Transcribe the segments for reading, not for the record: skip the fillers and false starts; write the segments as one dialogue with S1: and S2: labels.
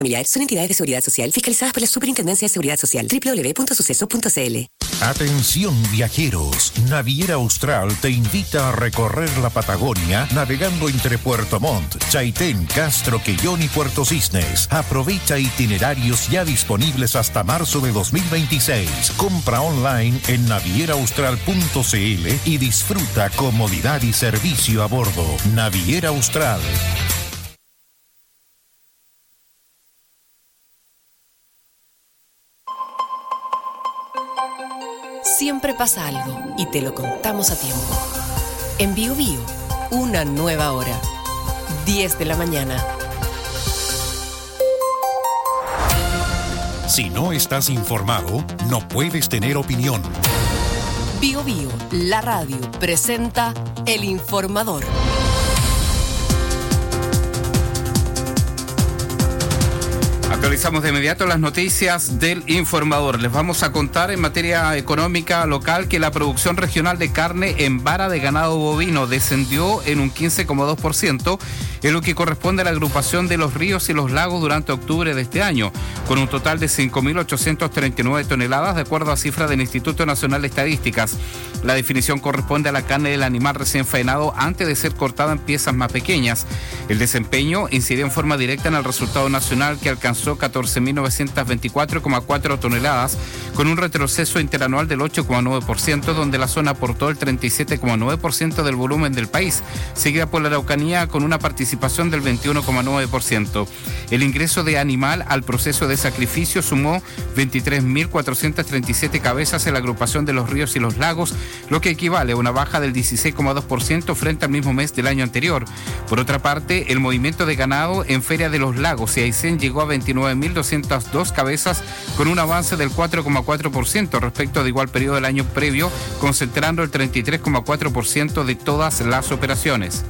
S1: Familiar son entidades de seguridad social fiscalizadas por la Superintendencia de Seguridad Social. www.sucesos.cl.
S2: Atención viajeros, Naviera Austral te invita a recorrer la Patagonia navegando entre Puerto Montt, Chaitén, Castro, Quellón y Puerto Cisnes. Aprovecha itinerarios ya disponibles hasta marzo de 2026. Compra online en navieraaustral.cl y disfruta comodidad y servicio a bordo. Naviera Austral.
S3: Siempre pasa algo y te lo contamos a tiempo. En Bio Bio, una nueva hora. 10 de la mañana.
S2: Si no estás informado, no puedes tener opinión.
S3: Bio Bio, la radio, presenta El Informador.
S4: Actualizamos de inmediato las noticias del Informador. Les vamos a contar en materia económica local que la producción regional de carne en vara de ganado bovino descendió en un 15,2%, en lo que corresponde a la agrupación de los ríos y los lagos durante octubre de este año, con un total de 5.839 toneladas, de acuerdo a cifras del Instituto Nacional de Estadísticas. La definición corresponde a la carne del animal recién faenado antes de ser cortada en piezas más pequeñas. El desempeño incidió en forma directa en el resultado nacional, que alcanzó 14.924,4 toneladas, con un retroceso interanual del 8,9%, donde la zona aportó el 37,9% del volumen del país, seguida por la Araucanía con una participación del 21,9%. El ingreso de animal al proceso de sacrificio sumó 23.437 cabezas en la agrupación de los ríos y los lagos, lo que equivale a una baja del 16,2% frente al mismo mes del año anterior. Por otra parte, el movimiento de ganado en Feria de los Lagos y Aysén llegó a 29.202 cabezas, con un avance del 4,4% respecto de igual periodo del año previo, concentrando el 33,4% de todas las operaciones.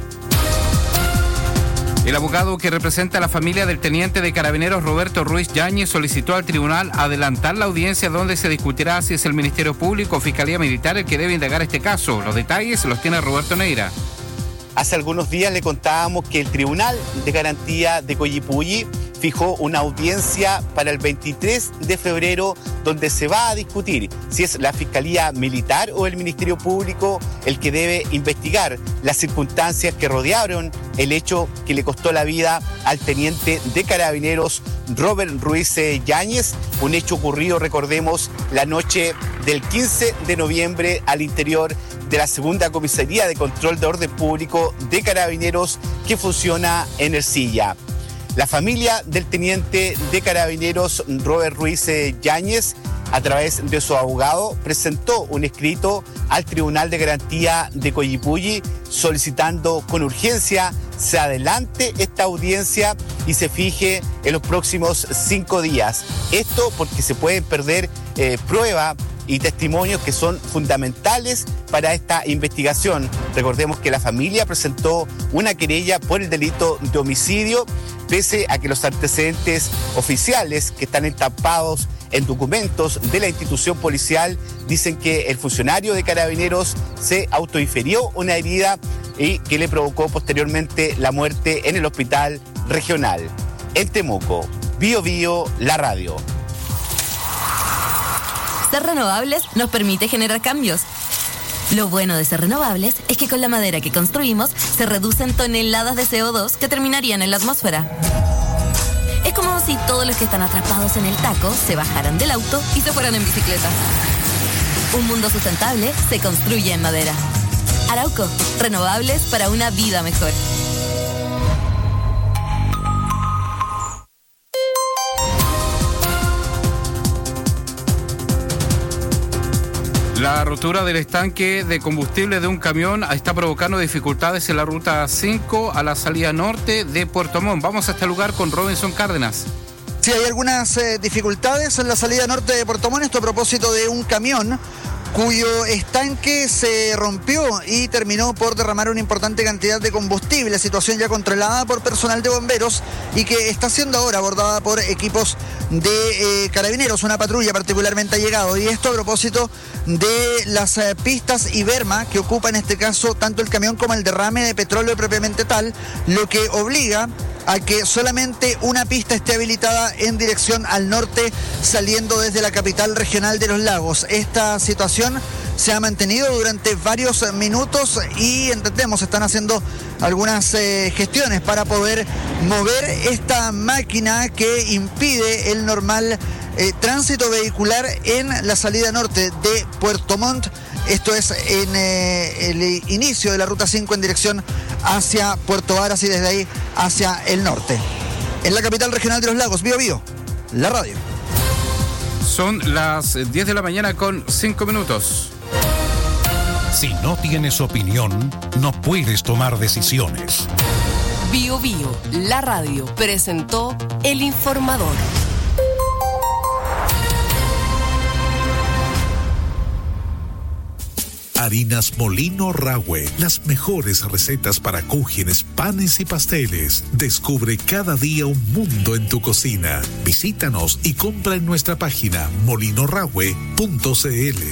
S4: El abogado que representa a la familia del teniente de carabineros Roberto Ruiz Yáñez solicitó al tribunal adelantar la audiencia donde se discutirá si es el Ministerio Público o Fiscalía Militar el que debe indagar este caso. Los detalles los tiene Roberto Neira.
S5: Hace algunos días le contábamos que el Tribunal de Garantía de Coyipulli fijó una audiencia para el 23 de febrero donde se va a discutir si es la Fiscalía Militar o el Ministerio Público el que debe investigar las circunstancias que rodearon el hecho que le costó la vida al teniente de carabineros Robert Ruiz Yáñez, un hecho ocurrido, recordemos, la noche del 15 de noviembre al interior de la segunda comisaría de control de orden público de carabineros que funciona en Ercilla. La familia del teniente de carabineros Robert Ruiz Yáñez, a través de su abogado, presentó un escrito al Tribunal de Garantía de Coyipulli solicitando con urgencia se adelante esta audiencia y se fije en los próximos 5 días. Esto porque se pueden perder pruebas y testimonios que son fundamentales para esta investigación. Recordemos que la familia presentó una querella por el delito de homicidio, pese a que los antecedentes oficiales que están estampados en documentos de la institución policial dicen que el funcionario de carabineros se autoinfirió una herida y que le provocó posteriormente la muerte en el hospital regional. En Temuco, Bio Bio, la radio.
S6: Ser renovables nos permite generar cambios. Lo bueno de ser renovables es que con la madera que construimos se reducen toneladas de CO2 que terminarían en la atmósfera. Es como si todos los que están atrapados en el taco se bajaran del auto y se fueran en bicicleta. Un mundo sustentable se construye en madera. Arauco, renovables para una vida mejor.
S4: La rotura del estanque de combustible de un camión está provocando dificultades en la ruta 5 a la salida norte de Puerto Montt. Vamos a este lugar con Robinson Cárdenas.
S7: Sí, hay algunas dificultades en la salida norte de Puerto Montt, esto a propósito de un camión cuyo estanque se rompió y terminó por derramar una importante cantidad de combustible, situación ya controlada por personal de bomberos y que está siendo ahora abordada por equipos de carabineros. Una patrulla particularmente ha llegado, y esto a propósito de las pistas Iberma que ocupa en este caso tanto el camión como el derrame de petróleo propiamente tal, lo que obliga a que solamente una pista esté habilitada en dirección al norte, saliendo desde la capital regional de Los Lagos. Esta situación se ha mantenido durante varios minutos y entendemos, están haciendo algunas gestiones para poder mover esta máquina que impide el normal tránsito vehicular en la salida norte de Puerto Montt. Esto es en el inicio de la Ruta 5 en dirección hacia Puerto Varas y desde ahí hacia el norte. En la capital regional de Los Lagos, Bío Bío, la radio.
S4: Son las 10 de la mañana con 5 minutos.
S2: Si no tienes opinión, no puedes tomar decisiones.
S3: Bío Bío, la radio, presentó El Informador.
S2: Harinas Molino Rahue, las mejores recetas para cúgenes, panes y pasteles. Descubre cada día un mundo en tu cocina. Visítanos y compra en nuestra página molinorahue.cl.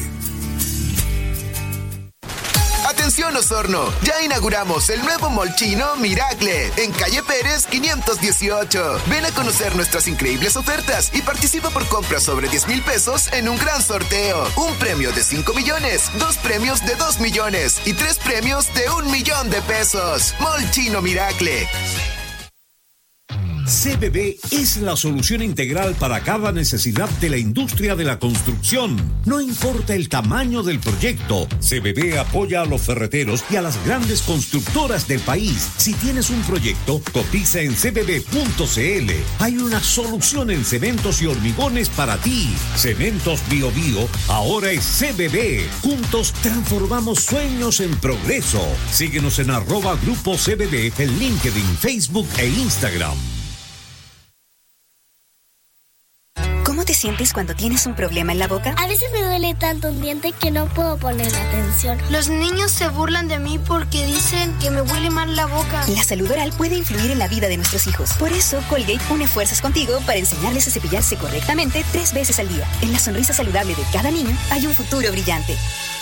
S8: Atención Osorno, ya inauguramos el nuevo Mall Chino Miracle en Calle Pérez 518. Ven a conocer nuestras increíbles ofertas y participa por compras sobre 10,000 pesos en un gran sorteo. Un premio de 5 millones, 2 premios de 2 millones y 3 premios de 1 millón de pesos. Mall Chino Miracle.
S9: CBB es la solución integral para cada necesidad de la industria de la construcción. No importa el tamaño del proyecto, CBB apoya a los ferreteros y a las grandes constructoras del país. Si tienes un proyecto, cotiza en cbb.cl. Hay una solución en cementos y hormigones para ti. Cementos Bío Bío ahora es CBB. Juntos transformamos sueños en progreso. Síguenos en @Grupo CBB en LinkedIn, Facebook e Instagram.
S10: ¿Cómo te sientes cuando tienes un problema en la boca?
S11: A veces me duele tanto un diente que no puedo poner atención. Los niños se burlan de mí porque dicen que me huele mal la boca.
S10: La salud oral puede influir en la vida de nuestros hijos. Por eso, Colgate une fuerzas contigo para enseñarles a cepillarse correctamente 3 veces al día. En la sonrisa saludable de cada niño hay un futuro brillante.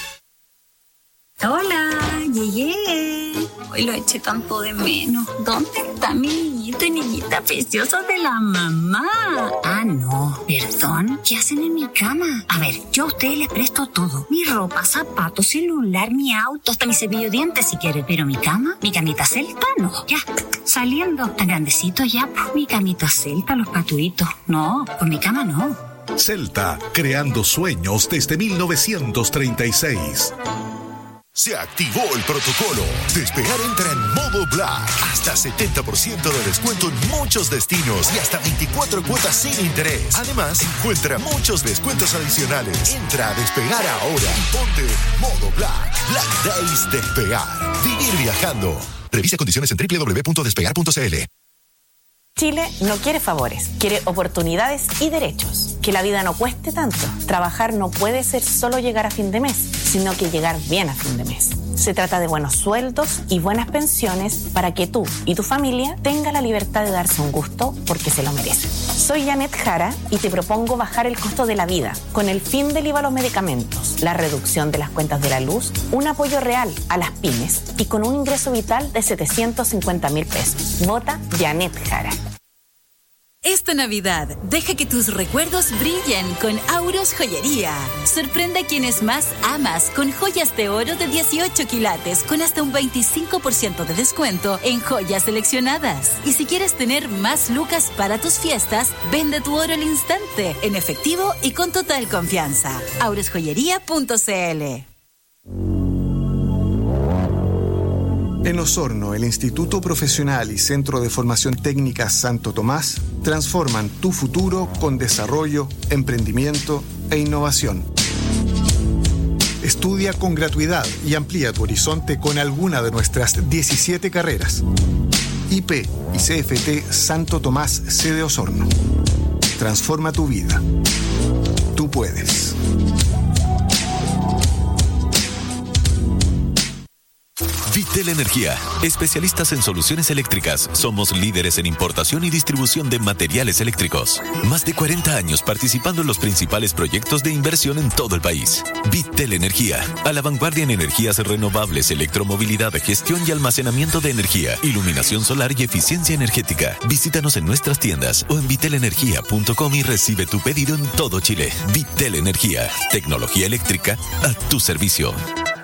S12: Hola, llegué. Hoy lo eché tanto de menos. ¿Dónde está mi niñito y niñita preciosa de la mamá? Ah, no, perdón. ¿Qué hacen en mi cama? A ver, yo a ustedes les presto todo. Mi ropa, zapatos, celular, mi auto, hasta mi cepillo de dientes si quieren. Pero mi cama, mi camita celta, no. Ya, saliendo. Tan grandecito ya, pues mi camita celta, los paturitos. No, por mi cama no.
S2: Celta, creando sueños desde 1936.
S13: Se activó el protocolo. Despegar entra en modo Black. Hasta 70% de descuento en muchos destinos y hasta 24 cuotas sin interés. Además, encuentra muchos descuentos adicionales. Entra a Despegar ahora y ponte modo Black. Black Days Despegar. Vivir viajando. Revisa condiciones en www.despegar.cl.
S14: Chile no quiere favores, quiere oportunidades y derechos. Que la vida no cueste tanto. Trabajar no puede ser solo llegar a fin de mes, sino que llegar bien a fin de mes. Se trata de buenos sueldos y buenas pensiones para que tú y tu familia tengan la libertad de darse un gusto porque se lo merecen. Soy Janet Jara y te propongo bajar el costo de la vida con el fin del IVA a los medicamentos, la reducción de las cuentas de la luz, un apoyo real a las pymes y con un ingreso vital de 750.000 pesos. Vota Janet Jara.
S15: Esta Navidad, deja que tus recuerdos brillen con Auros Joyería. Sorprende a quienes más amas con joyas de oro de 18 quilates con hasta un 25% de descuento en joyas seleccionadas. Y si quieres tener más lucas para tus fiestas, vende tu oro al instante, en efectivo y con total confianza. aurosjoyería.cl.
S16: En Osorno, el Instituto Profesional y Centro de Formación Técnica Santo Tomás transforman tu futuro con desarrollo, emprendimiento e innovación. Estudia con gratuidad y amplía tu horizonte con alguna de nuestras 17 carreras. IP y CFT Santo Tomás, sede Osorno. Transforma tu vida. Tú puedes.
S17: Vitel Energía, especialistas en soluciones eléctricas. Somos líderes en importación y distribución de materiales eléctricos. Más de 40 años participando en los principales proyectos de inversión en todo el país. Vitel Energía, a la vanguardia en energías renovables, electromovilidad, gestión y almacenamiento de energía, iluminación solar y eficiencia energética. Visítanos en nuestras tiendas o en vitelenergia.com y recibe tu pedido en todo Chile. Vitel Energía, tecnología eléctrica a tu servicio.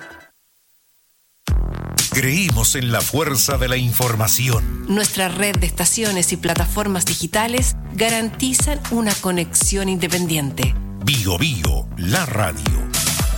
S2: Creímos en la fuerza de la información.
S3: Nuestra red de estaciones y plataformas digitales garantizan una conexión independiente.
S2: Bio Bio, la radio.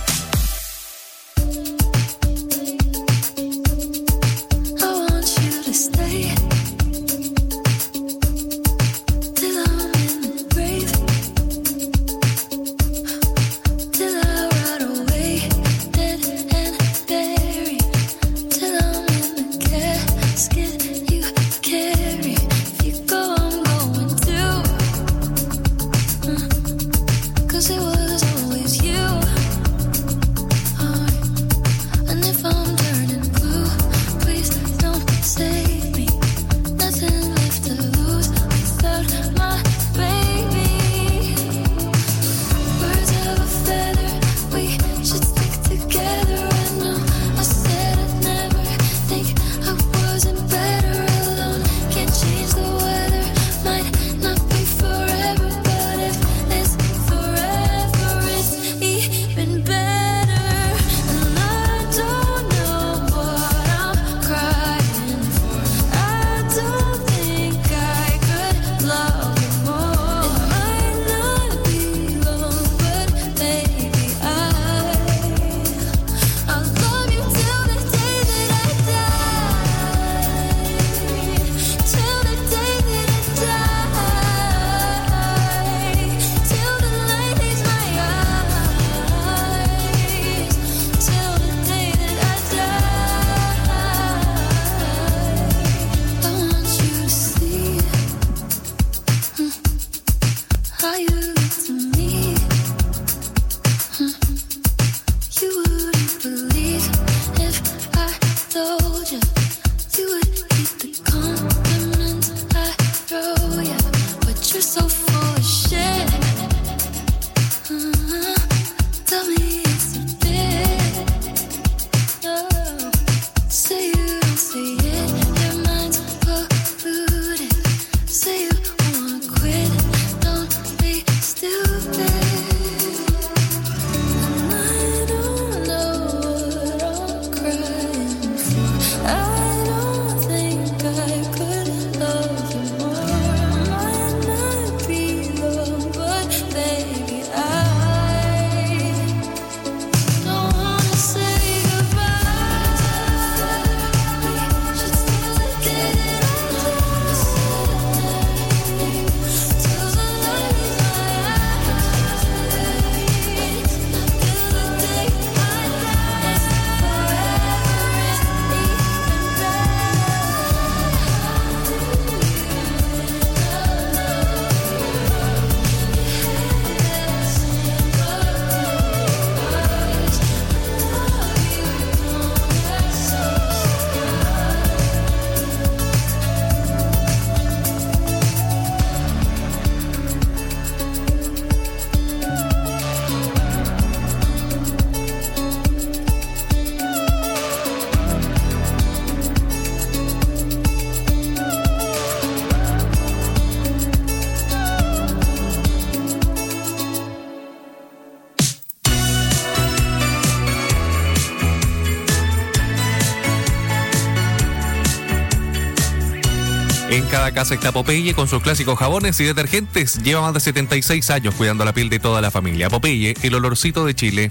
S18: En cada casa está Popeye con sus clásicos jabones y detergentes. Lleva más de 76 años cuidando la piel de toda la familia. Popeye, el olorcito de Chile.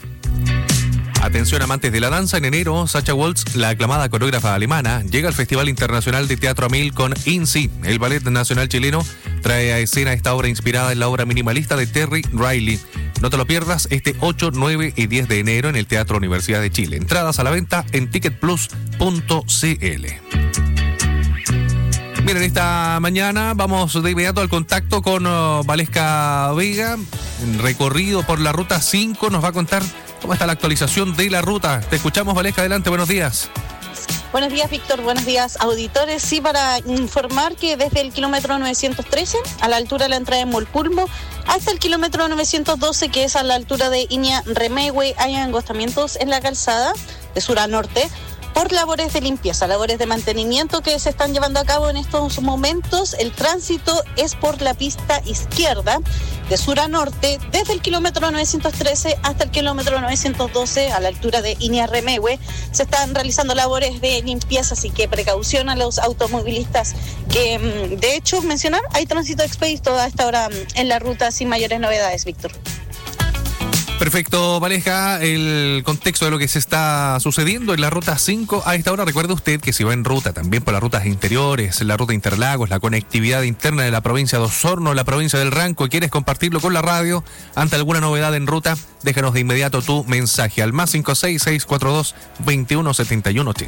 S18: Atención amantes de la danza, en enero, Sacha Waltz, la aclamada coreógrafa alemana, llega al Festival Internacional de Teatro Amil con INSI. El Ballet Nacional Chileno trae a escena esta obra inspirada en la obra minimalista de Terry Riley. No te lo pierdas este 8, 9 y 10 de enero en el Teatro Universidad de Chile. Entradas a la venta en ticketplus.cl. Miren, esta mañana vamos de inmediato al contacto con Valesca Vega. En recorrido por la Ruta 5 nos va a contar cómo está la actualización de la ruta. Te escuchamos, Valesca, adelante, buenos días.
S19: Buenos días, Víctor. Buenos días, auditores. Sí, para informar que desde el kilómetro 913, a la altura de la entrada de Molpulmo, hasta el kilómetro 912, que es a la altura de Iña Remehue, hay angostamientos en la calzada de sur a norte por labores de limpieza, labores de mantenimiento que se están llevando a cabo en estos momentos. El tránsito es por la pista izquierda de sur a norte, desde el kilómetro 913 hasta el kilómetro 912, a la altura de Iña Remehue. Se están realizando labores de limpieza, así que precaución a los automovilistas que, de hecho, mencionar, hay tránsito expedito a esta hora en la ruta sin mayores novedades, Víctor.
S18: Perfecto, Valesca, el contexto de lo que se está sucediendo en la ruta 5 a esta hora. Recuerde usted que si va en ruta también por las rutas interiores, la ruta Interlagos, la conectividad interna de la provincia de Osorno, la provincia del Ranco, y quieres compartirlo con la radio, ante alguna novedad en ruta, déjanos de inmediato tu mensaje al más 56642-217180.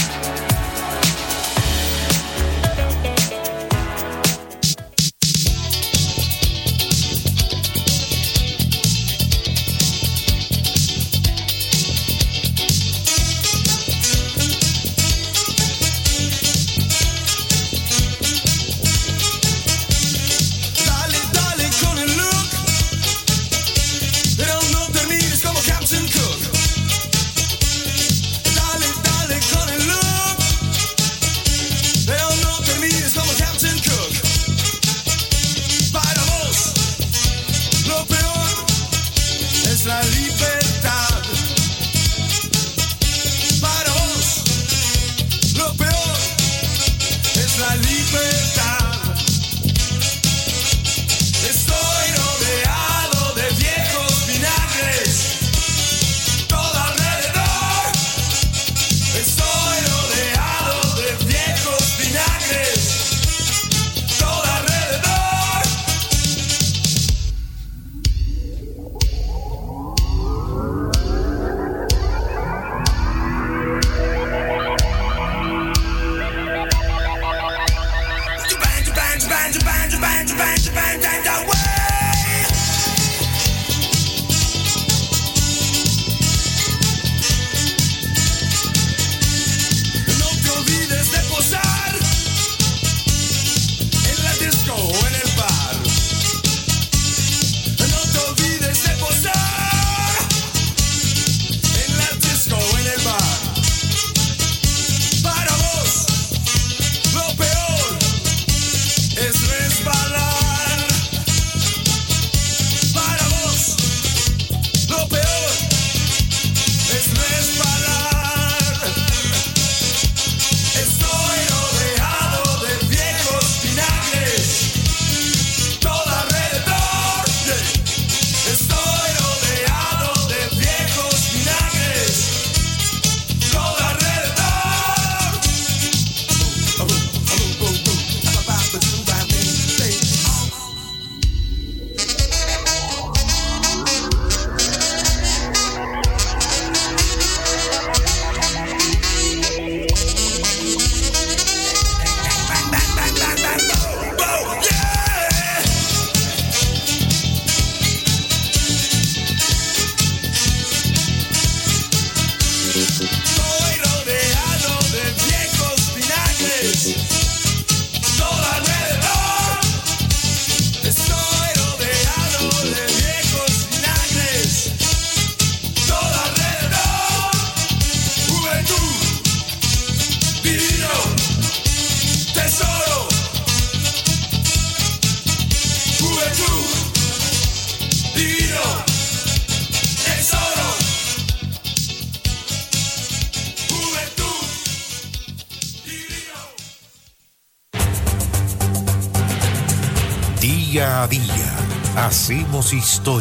S2: Día a día, hacemos historia.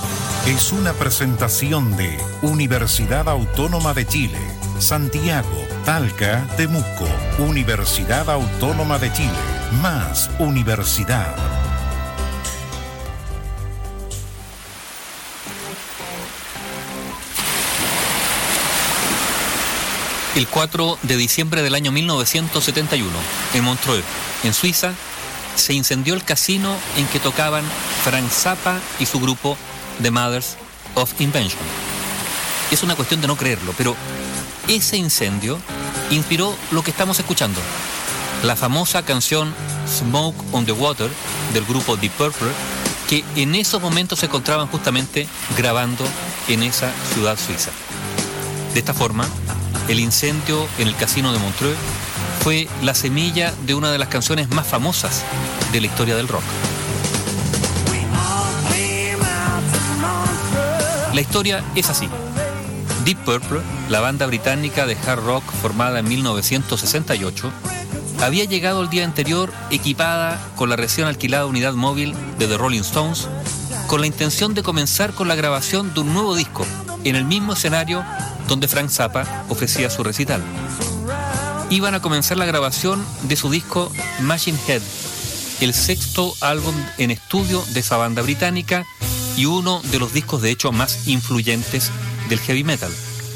S2: Es una presentación de Universidad Autónoma de Chile, Santiago, Talca, Temuco. Universidad Autónoma de Chile, más universidad.
S20: El 4 de diciembre del año 1971, en Montreux, en Suiza, se incendió el casino en que tocaban Frank Zappa y su grupo The Mothers of Invention. Es una cuestión de no creerlo, pero ese incendio inspiró lo que estamos escuchando, la famosa canción Smoke on the Water del grupo Deep Purple, que en esos momentos se encontraban justamente grabando en esa ciudad suiza. De esta forma, el incendio en el casino de Montreux fue la semilla de una de las canciones más famosas de la historia del rock. La historia es así. Deep Purple, la banda británica de hard rock formada en 1968, había llegado el día anterior equipada con la recién alquilada unidad móvil de The Rolling Stones, con la intención de comenzar con la grabación de un nuevo disco en el mismo escenario donde Frank Zappa ofrecía su recital. Iban a comenzar la grabación de su disco Machine Head, el sexto álbum en estudio de esa banda británica y uno de los discos de hecho más influyentes del heavy metal.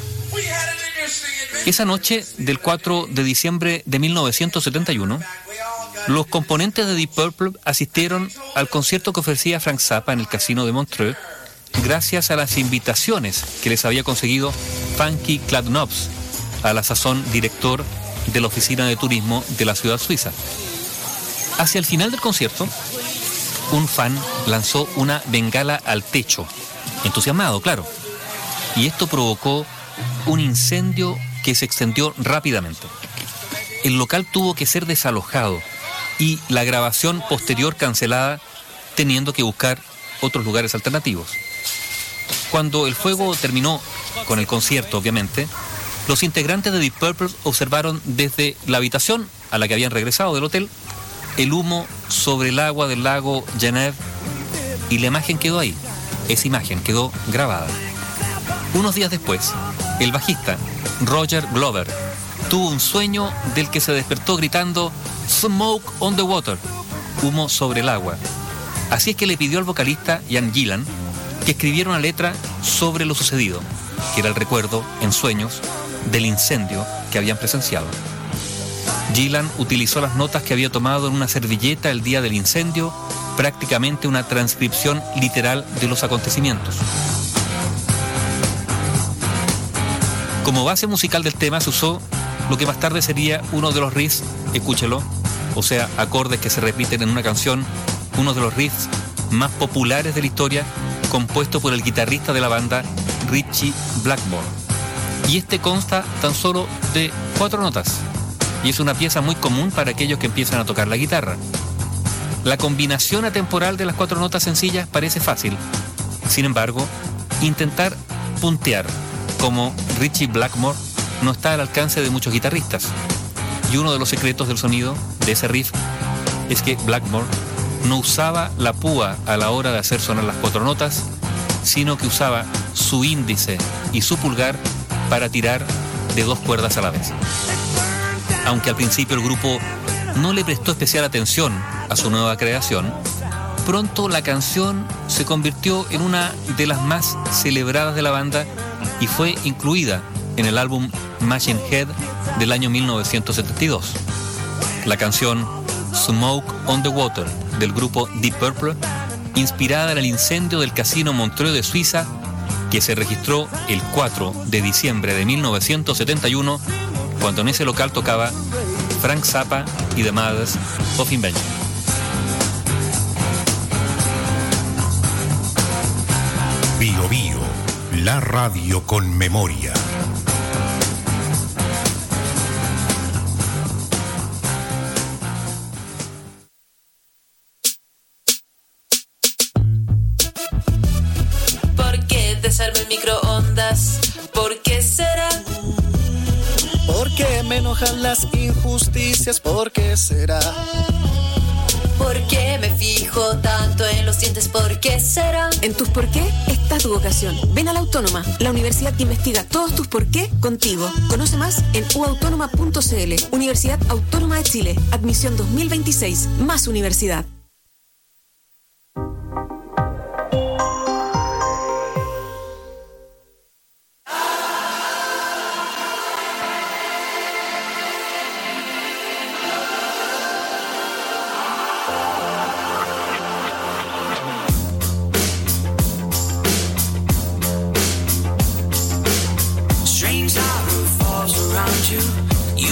S20: Esa noche del 4 de diciembre de 1971, los componentes de Deep Purple asistieron al concierto que ofrecía Frank Zappa en el casino de Montreux gracias a las invitaciones que les había conseguido Funky Clad Knobs, a la sazón director de la oficina de turismo de la ciudad suiza. Hacia el final del concierto, un fan lanzó una bengala al techo, entusiasmado, claro, y esto provocó un incendio que se extendió rápidamente. El local tuvo que ser desalojado y la grabación posterior cancelada, teniendo que buscar otros lugares alternativos. Cuando el fuego terminó con el concierto, obviamente, los integrantes de Deep Purple observaron desde la habitación a la que habían regresado del hotel el humo sobre el agua del lago Genève y la imagen quedó ahí. Esa imagen quedó grabada. Unos días después, el bajista Roger Glover tuvo un sueño del que se despertó gritando "Smoke on the water", humo sobre el agua. Así es que le pidió al vocalista Ian Gillan que escribiera una letra sobre lo sucedido, que era el recuerdo, en sueños, del incendio que habían presenciado. Gillan utilizó las notas que había tomado en una servilleta el día del incendio, prácticamente una transcripción literal de los acontecimientos. Como base musical del tema se usó lo que más tarde sería uno de los riffs, escúchelo, o sea, acordes que se repiten en una canción, uno de los riffs más populares de la historia, compuesto por el guitarrista de la banda, Ritchie Blackmore. Y este consta tan solo de 4 notas, y es una pieza muy común para aquellos que empiezan a tocar la guitarra. La combinación atemporal de las 4 notas sencillas parece fácil. Sin embargo, intentar puntear como Ritchie Blackmore no está al alcance de muchos guitarristas. Y uno de los secretos del sonido de ese riff es que Blackmore no usaba la púa a la hora de hacer sonar las 4 notas, sino que usaba su índice y su pulgar para tirar de 2 cuerdas a la vez. Aunque al principio el grupo no le prestó especial atención a su nueva creación, pronto la canción se convirtió en una de las más celebradas de la banda y fue incluida en el álbum Machine Head del año 1972. La canción Smoke on the Water del grupo Deep Purple, inspirada en el incendio del casino Montreux de Suiza, que se registró el 4 de diciembre de 1971, cuando en ese local tocaba Frank Zappa y The Mothers of Invention.
S2: Bio Bio, la radio con memoria.
S21: ¿Por qué desarme el microondas? ¿Por qué será?
S22: ¿Por qué me enojan las injusticias? ¿Por qué será?
S21: ¿Por qué me fijo tanto en los dientes? ¿Por qué será?
S23: En tus por qué está tu vocación. Ven a la Autónoma, la universidad que investiga todos tus por qué contigo. Conoce más en uautónoma.cl. Universidad Autónoma de Chile. Admisión 2026. Más universidad.
S24: You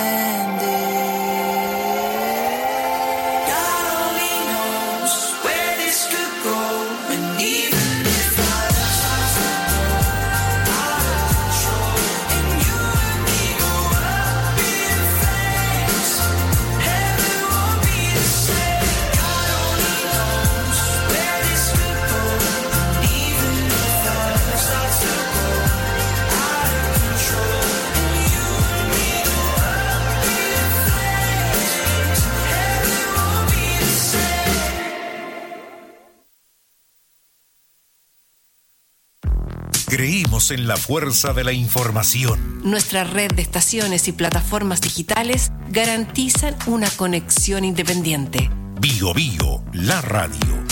S2: Creímos en la fuerza de la información.
S3: Nuestra red de estaciones y plataformas digitales garantizan una conexión independiente.
S2: Bio Bio, la radio.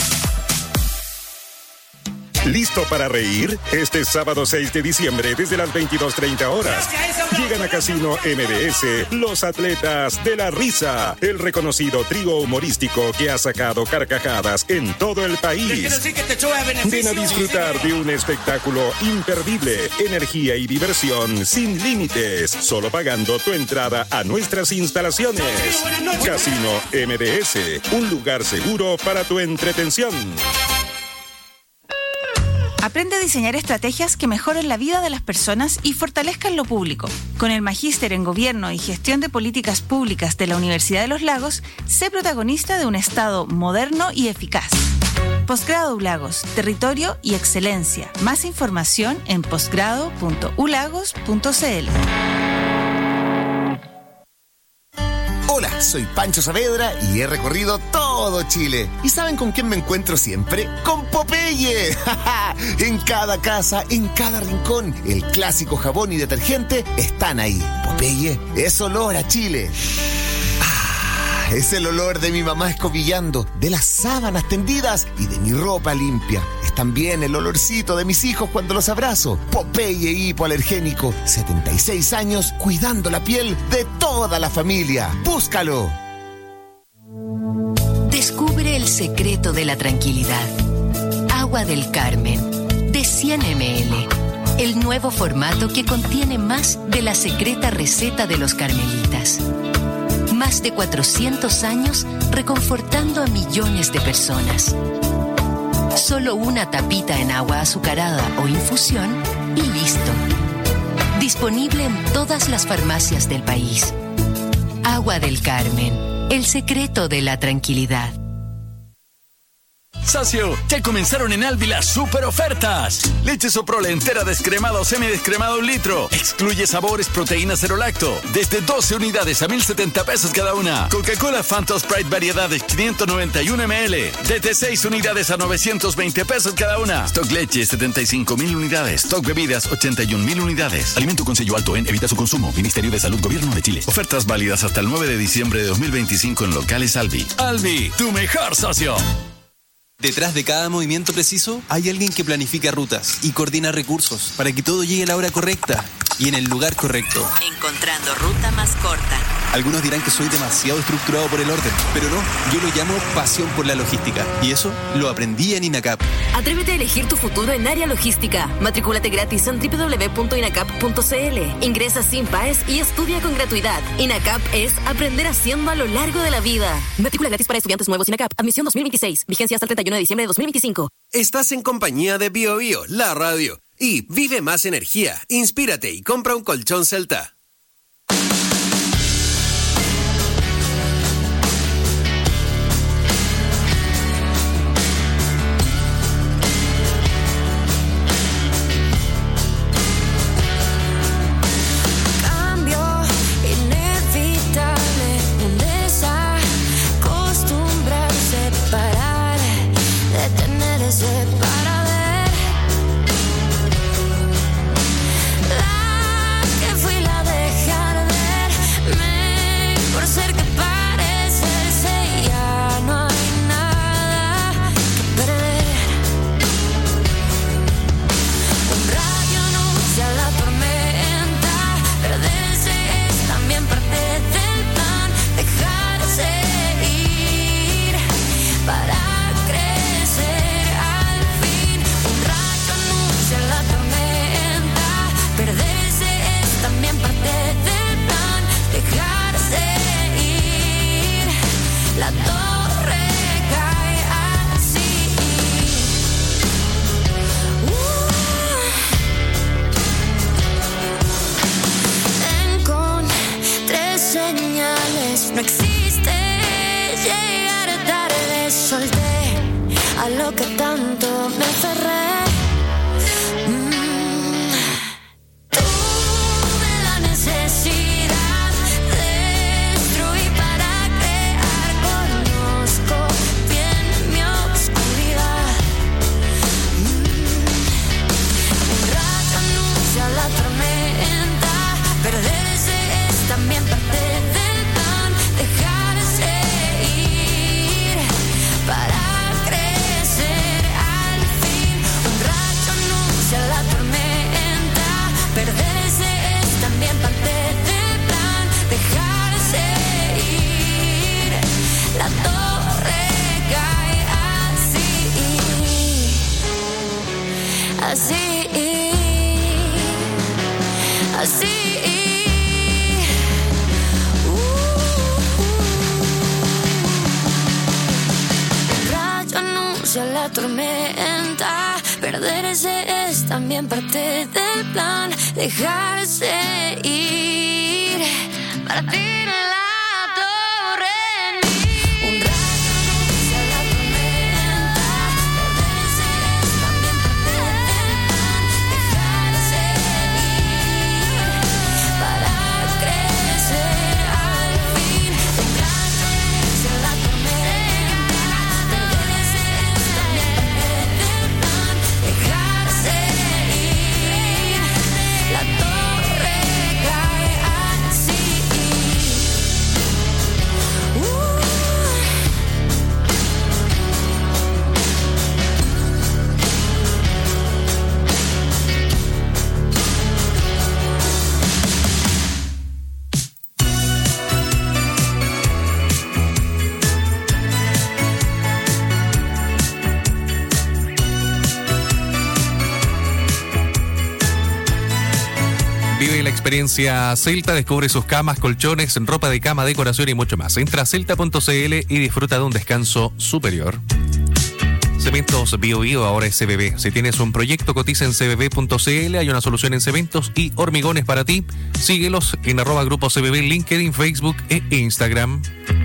S1: ¿Listo para reír? Este sábado 6 de diciembre desde las 22:30 horas. Llegan a Casino MBS los atletas de la risa, el reconocido trío humorístico que ha sacado carcajadas en todo el país. Ven a disfrutar de un espectáculo imperdible, energía y diversión sin límites, solo pagando tu entrada a nuestras instalaciones. Casino MBS, un lugar seguro para tu entretención.
S5: Aprende a diseñar estrategias que mejoren la vida de las personas y fortalezcan lo público. Con el Magíster en Gobierno y Gestión de Políticas Públicas de la Universidad de los Lagos, sé protagonista de un Estado moderno y eficaz. Posgrado ULagos, territorio y excelencia. Más información en posgrado.ulagos.cl.
S8: Hola, soy Pancho Saavedra y he recorrido todo Chile. ¿Y saben con quién me encuentro siempre? ¡Con Popeye! En cada casa, en cada rincón, el clásico jabón y detergente están ahí. Popeye es olor a Chile. Es el olor de mi mamá escobillando, de las sábanas tendidas y de mi ropa limpia. Es también el olorcito de mis hijos cuando los abrazo. Popeye hipoalergénico, 76 años cuidando la piel de toda la familia. ¡Búscalo!
S3: Descubre el secreto de la tranquilidad. Agua del Carmen, de 100 ml. El nuevo formato que contiene más de la secreta receta de los carmelitas. Más de 400 años reconfortando a millones de personas. Solo una tapita en agua azucarada o infusión y listo. Disponible en todas las farmacias del país. Agua del Carmen, el secreto de la tranquilidad.
S6: Socio, ya comenzaron en Alvi las super ofertas. Leche Soprole entera descremada o semidescremada 1 litro. Excluye sabores, proteína cero lacto. Desde 12 unidades a 1,070 pesos cada una. Coca-Cola Fanta Sprite variedades 591 ml. Desde 6 unidades a 920 pesos cada una. Stock leche 75,000 unidades. Stock bebidas 81,000 unidades. Alimento con sello alto en evita su consumo. Ministerio de Salud, Gobierno de Chile. Ofertas válidas hasta el 9 de diciembre de 2025 en locales Alvi. Alvi, tu mejor socio.
S24: Detrás de cada movimiento preciso hay alguien que planifica rutas y coordina recursos para que todo llegue a la hora correcta y en el lugar correcto.
S25: Encontrando ruta más corta.
S24: Algunos dirán que soy demasiado estructurado por el orden, pero no, yo lo llamo pasión por la logística y eso lo aprendí en INACAP.
S25: Atrévete a elegir tu futuro en área logística. Matricúlate gratis en www.inacap.cl. Ingresa sin PAES y estudia con gratuidad. INACAP es aprender haciendo a lo largo de la vida. Matrícula gratis para estudiantes nuevos INACAP. Admisión 2026. Vigencia hasta el 31 de diciembre de 2025.
S26: Estás en compañía de Bio Bio, la radio. Y vive más energía. Inspírate y compra un colchón Celta.
S27: Para ver la que fui la de
S4: no existe llegar tarde. Solté a lo que tanto me aferré. Tuve la necesidad de destruir para crear. Conozco bien mi oscuridad. Un rayo anuncia la tormenta. Perderse es también parte del plan. Dejarse ir para crecer al fin. Un rayo anuncia la tormenta. Perderse es también parte del plan. Dejarse ir. La torre cae así. Así. Así. La tormenta, perderse es también parte del plan. Dejarse ir para ti.
S18: Vive la experiencia Celta, descubre sus camas, colchones, ropa de cama, decoración y mucho más. Entra a celta.cl y disfruta de un descanso superior. Cementos Bio Bio, ahora es CBB. Si tienes un proyecto, cotiza en cbb.cl. Hay una solución en cementos y hormigones para ti. Síguelos en @grupo CBB, LinkedIn, Facebook e Instagram.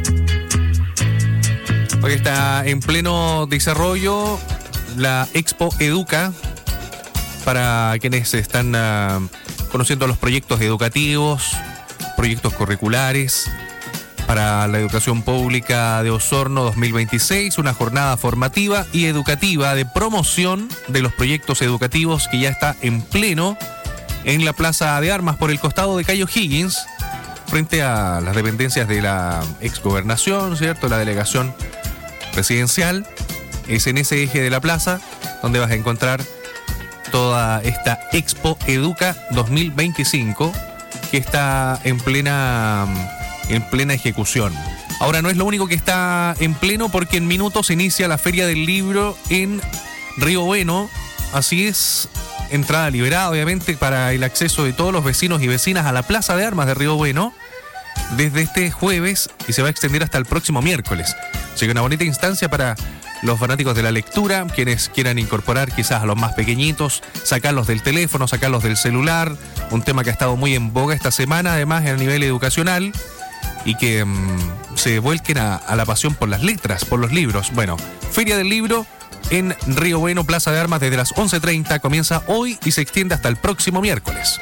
S18: Hoy está en pleno desarrollo la Expo Educa. Para quienes están conociendo los proyectos educativos, proyectos curriculares para la educación pública de Osorno 2026, una jornada formativa y educativa de promoción de los proyectos educativos que ya está en pleno en la Plaza de Armas por el costado de Cayo Higgins, frente a las dependencias de la exgobernación, ¿cierto? La delegación presidencial. Es en ese eje de la plaza donde vas a encontrar toda esta Expo Educa 2025 que está en plena ejecución. Ahora no es lo único que está en pleno, porque en minutos inicia la Feria del Libro en Río Bueno. Así es, entrada liberada obviamente para el acceso de todos los vecinos y vecinas a la Plaza de Armas de Río Bueno desde este jueves y se va a extender hasta el próximo miércoles. Así que una bonita instancia para los fanáticos de la lectura, quienes quieran incorporar quizás a los más pequeñitos, sacarlos del teléfono, sacarlos del celular, un tema que ha estado muy en boga esta semana, además a nivel educacional, y que se vuelquen a la pasión por las letras, por los libros. Bueno, Feria del Libro en Río Bueno, Plaza de Armas, desde las 11:30, comienza hoy y se extiende hasta el próximo miércoles.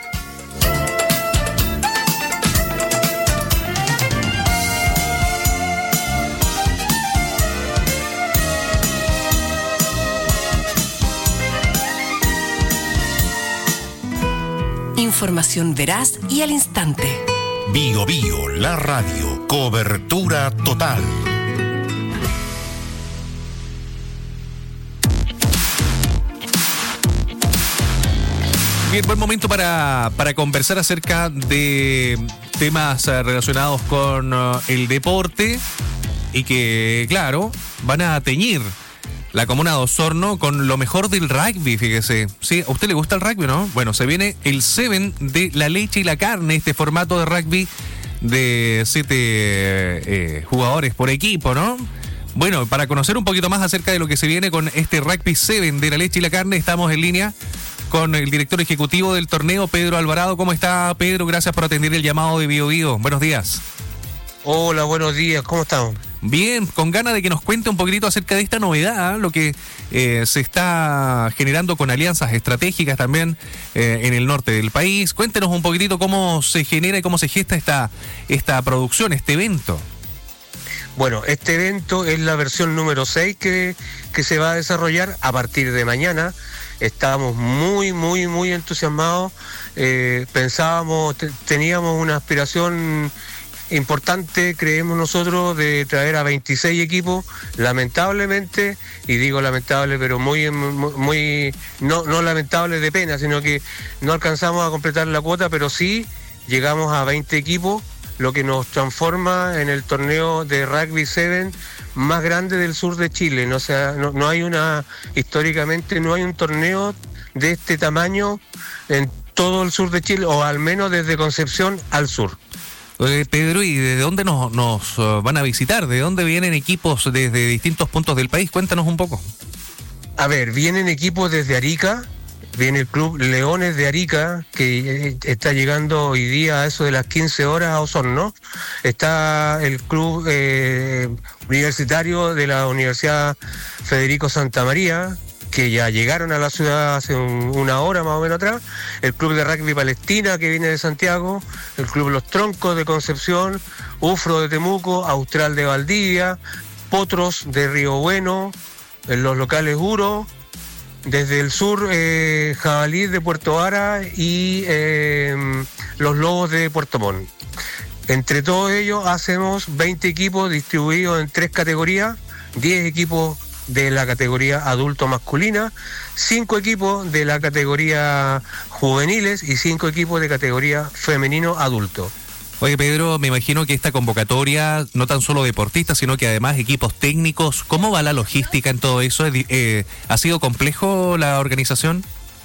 S3: Información veraz y al instante.
S2: Bio Bio, la radio. Cobertura total.
S18: Bien, buen momento para conversar acerca de temas relacionados con el deporte y que, claro, van a teñir la comuna de Osorno con lo mejor del rugby, fíjese. ¿Sí? ¿A usted le gusta el rugby, no? Bueno, se viene el 7 de la leche y la carne, este formato de rugby de 7 jugadores por equipo, ¿no? Bueno, para conocer un poquito más acerca de lo que se viene con este rugby 7 de la leche y la carne, estamos en línea con el director ejecutivo del torneo, Pedro Alvarado. ¿Cómo está, Pedro? Gracias por atender el llamado de Bio Bio. Buenos días.
S7: Hola, buenos días, ¿cómo estamos?
S18: Bien, con ganas de que nos cuente un poquitito acerca de esta novedad, lo que se está generando con alianzas estratégicas también en el norte del país. Cuéntenos un poquitito cómo se genera y cómo se gesta esta producción, este evento.
S7: Bueno, este evento es la versión número 6 que se va a desarrollar a partir de mañana. Estamos muy entusiasmados. Teníamos una aspiración importante, creemos nosotros, de traer a 26 equipos. Lamentablemente, y digo lamentable, pero no lamentable de pena, sino que no alcanzamos a completar la cuota, pero sí llegamos a 20 equipos, lo que nos transforma en el torneo de Rugby 7 más grande del sur de Chile. O sea, no hay históricamente no hay un torneo de este tamaño en todo el sur de Chile, o al menos desde Concepción al sur.
S18: Pedro, ¿y de dónde nos van a visitar? ¿De dónde vienen equipos desde distintos puntos del país? Cuéntanos un poco.
S7: A ver, vienen equipos desde Arica. Viene el Club Leones de Arica, que está llegando hoy día a eso de las 15 horas a Osorno. Está el Club Universitario de la Universidad Federico Santa María, que ya llegaron a la ciudad hace una hora más o menos atrás. El Club de Rugby Palestina, que viene de Santiago. El Club Los Troncos de Concepción. UFRO de Temuco. Austral de Valdivia. Potros de Río Bueno. En los locales Uro. Desde el sur, Jabalí de Puerto Vara y los Lobos de Puerto Montt. Entre todos ellos hacemos 20 equipos distribuidos en 3 categorías, 10 equipos de la categoría adulto masculina, 5 equipos de la categoría juveniles y 5 equipos de categoría femenino adulto.
S18: Oye, Pedro, me imagino que esta convocatoria, no tan solo deportistas, sino que además equipos técnicos, ¿cómo va la logística en todo eso? ¿Ha sido complejo la organización?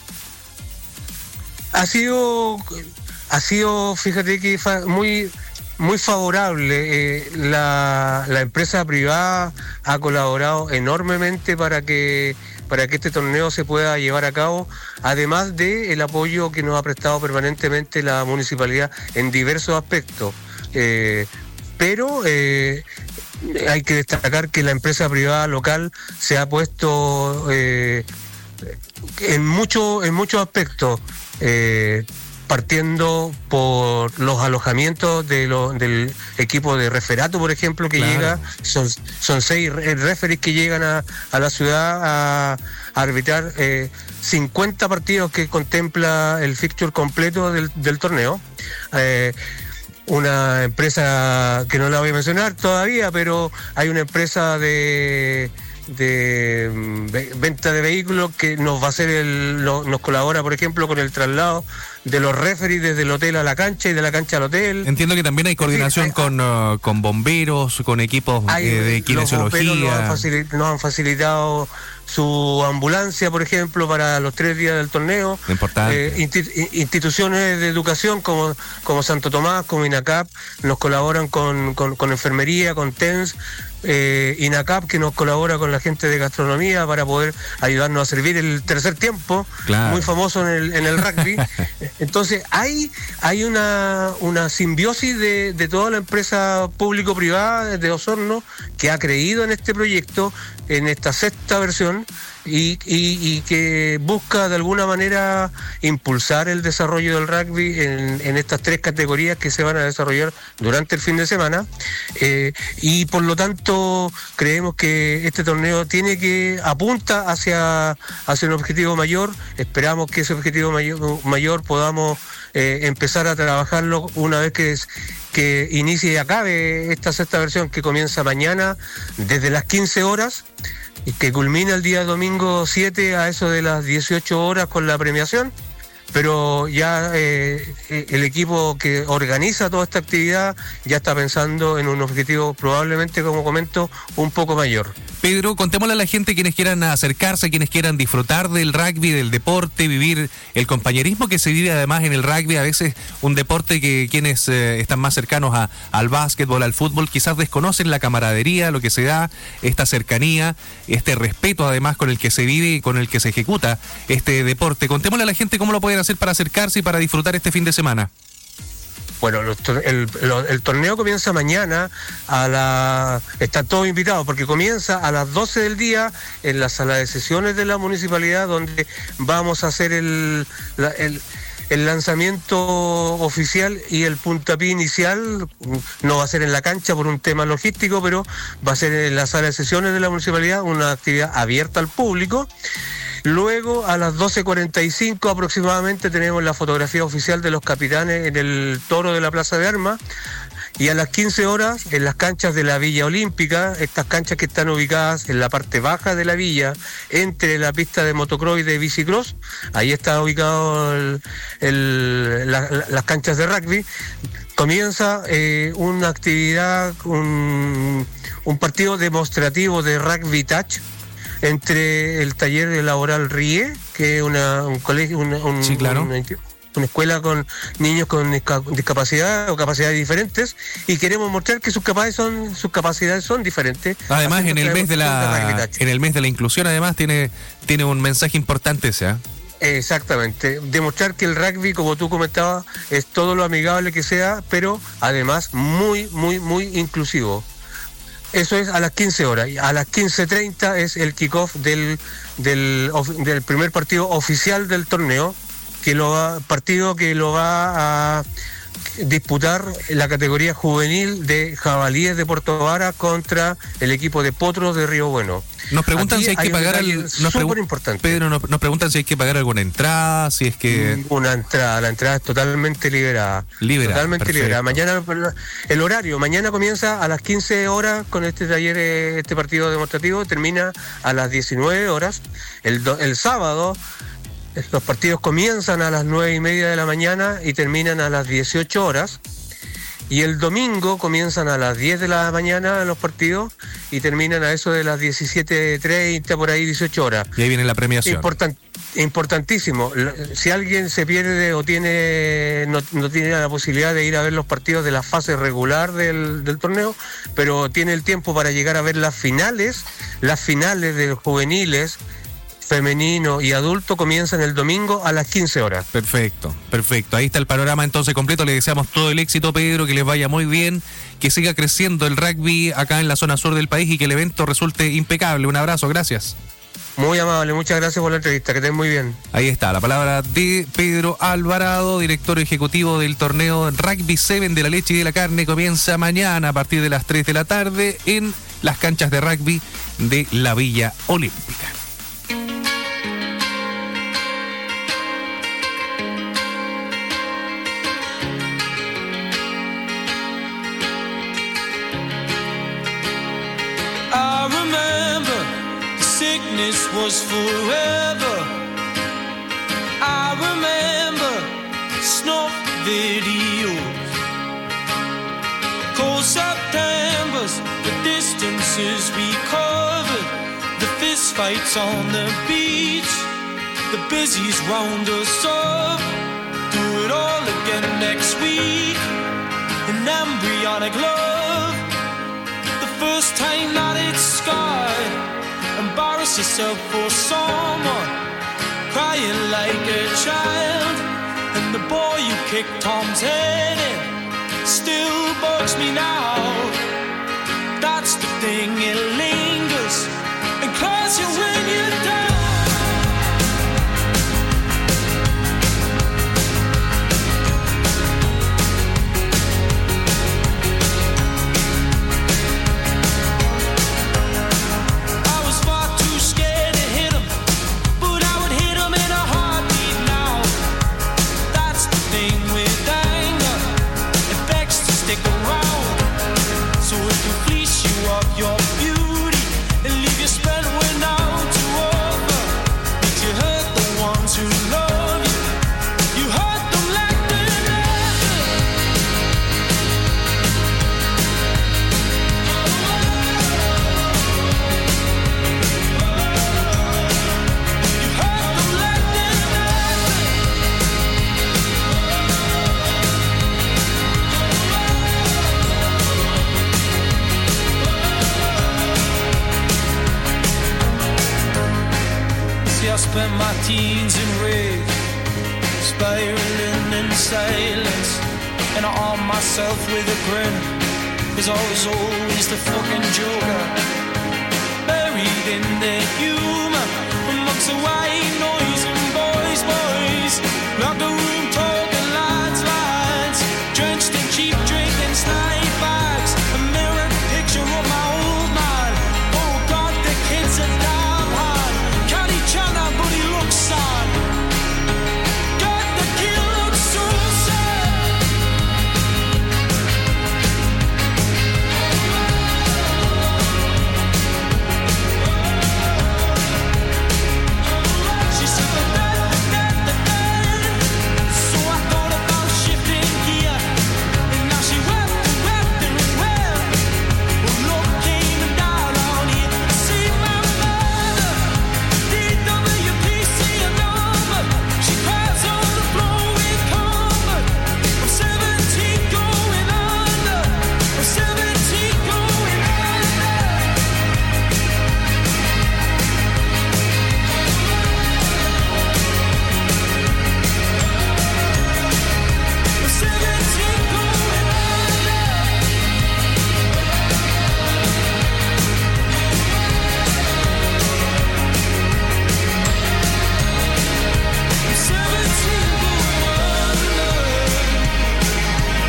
S7: Ha sido, fíjate que muy favorable. La empresa privada ha colaborado enormemente para que este torneo se pueda llevar a cabo, además del apoyo que nos ha prestado permanentemente la municipalidad en diversos aspectos. Pero hay que destacar que la empresa privada local se ha puesto en muchos aspectos, partiendo por los alojamientos del equipo de referato, por ejemplo, que llega, son 6 referees que llegan a la ciudad a arbitrar 50 partidos que contempla el fixture completo del torneo. Una empresa que no la voy a mencionar todavía, pero hay una empresa de venta de vehículos que nos va a hacer nos colabora, por ejemplo, con el traslado de los referees desde el hotel a la cancha y de la cancha al hotel.
S18: Entiendo que también hay coordinación con bomberos, con equipos de kinesiología.
S7: Los bomberos nos han facilitado su ambulancia, por ejemplo, para los 3 días del torneo.
S18: Importante.
S7: Instituciones de educación como Santo Tomás, como INACAP, nos colaboran con enfermería, con TENS. INACAP, que nos colabora con la gente de gastronomía para poder ayudarnos a servir el tercer tiempo, muy famoso en el rugby. Entonces hay una simbiosis de toda la empresa público-privada de Osorno que ha creído en este proyecto, en esta 6ª versión, y que busca de alguna manera impulsar el desarrollo del rugby en estas 3 categorías que se van a desarrollar durante el fin de semana, y por lo tanto creemos que este torneo apunta hacia un objetivo mayor. Esperamos que ese objetivo mayor podamos empezar a trabajarlo una vez que inicie y acabe esta 6ª versión, que comienza mañana desde las 15 horas y que culmina el día domingo 7 a eso de las 18 horas con la premiación. Pero ya el equipo que organiza toda esta actividad ya está pensando en un objetivo probablemente, como comento, un poco mayor.
S18: Pedro, contémosle a la gente, quienes quieran acercarse, quienes quieran disfrutar del rugby, del deporte, vivir el compañerismo que se vive además en el rugby, a veces un deporte que quienes están más cercanos al básquetbol, al fútbol, quizás desconocen la camaradería, lo que se da, esta cercanía, este respeto además con el que se vive y con el que se ejecuta este deporte. Contémosle a la gente cómo lo pueden hacer para acercarse y para disfrutar este fin de semana.
S7: Bueno, el torneo comienza mañana están todos invitados porque comienza a las 12 del día en la sala de sesiones de la municipalidad, donde vamos a hacer el lanzamiento oficial y el puntapié inicial. No va a ser en la cancha por un tema logístico, pero va a ser en la sala de sesiones de la municipalidad, una actividad abierta al público. Luego, a las 12:45 aproximadamente, tenemos la fotografía oficial de los capitanes en el toro de la Plaza de Armas. Y a las 15 horas, en las canchas de la Villa Olímpica, estas canchas que están ubicadas en la parte baja de la villa, entre la pista de motocross y de bicicross, ahí está ubicado las canchas de rugby. Comienza una actividad, un partido demostrativo de rugby touch entre el taller de laboral RIE, que es un colegio,
S18: sí, claro,
S7: una escuela con niños con discapacidad o capacidades diferentes, y queremos mostrar que sus capacidades son diferentes.
S18: Además, en el mes de la inclusión, además tiene un mensaje importante ese.
S7: Exactamente, demostrar que el rugby, como tú comentabas, es todo lo amigable que sea, pero además muy, muy, muy inclusivo. Eso es a las 15 horas. A las 15:30 es el kickoff del primer partido oficial del torneo, partido que lo va a disputar la categoría juvenil de Jabalíes de Puerto Vara contra el equipo de Potros de Río Bueno.
S18: Nos preguntan si hay que pagar Pedro, nos preguntan si hay que pagar alguna entrada, si es que
S7: la entrada es totalmente liberada. Totalmente liberada. Mañana el horario, mañana comienza a las 15 horas con este taller, este partido demostrativo, termina a las 19 horas. El sábado los partidos comienzan a las 9:30 de la mañana y terminan a las 18 horas. Y el domingo comienzan a las 10 de la mañana los partidos y terminan a eso de las 17:30, por ahí 18 horas.
S18: Y ahí viene la premiación.
S7: Importantísimo. Si alguien se pierde o no tiene la posibilidad de ir a ver los partidos de la fase regular del torneo, pero tiene el tiempo para llegar a ver las finales de los juveniles, femenino y adulto, comienzan el domingo a las 15 horas.
S18: Perfecto. Ahí está el panorama entonces completo. Le deseamos todo el éxito, Pedro, que les vaya muy bien, que siga creciendo el rugby acá en la zona sur del país y que el evento resulte impecable. Un abrazo, gracias.
S7: Muy amable, muchas gracias por la entrevista, que estén muy bien.
S18: Ahí está, la palabra de Pedro Alvarado, director ejecutivo del torneo Rugby 7 de la leche y de la carne. Comienza mañana a partir de las 3 de la tarde en las canchas de rugby de la Villa Olímpica.
S9: Was forever. I remember snuff videos, cold Septembers, the distances we covered, the fist fights on the beach, the busies round us up. Do it all again next week. An embryonic love, the first time that it's scarred. Embarrass yourself for someone, crying like a child. And the boy you kicked Tom's head in still bugs me now. That's the thing, it lingers and claws you when you're down. Your beauty and leave you spent without to offer. Did you hurt the ones who love you? You hurt them like they're nothing. You hurt them like they're nothing. I spent my teens in rage, spiraling in silence, and I arm myself with a grin, 'cause I was always the fucking joker, buried in their humor, amongst the white noise and boys, like the room talking lights, drenched in cheap drink and snipe bags, a mirror picture of my old man. Oh God, the kid's a damn hard, can't he chana but he looks sad. God, the kid looks so sad. She said the so I thought about shifting gear, and now she wept and wept. Well, love came down on it. See my mother, DWPC number. She cries on the floor with comfort. I'm 17 going under. I'm 17 going under. I'm 17 going under. I'm 17 going under.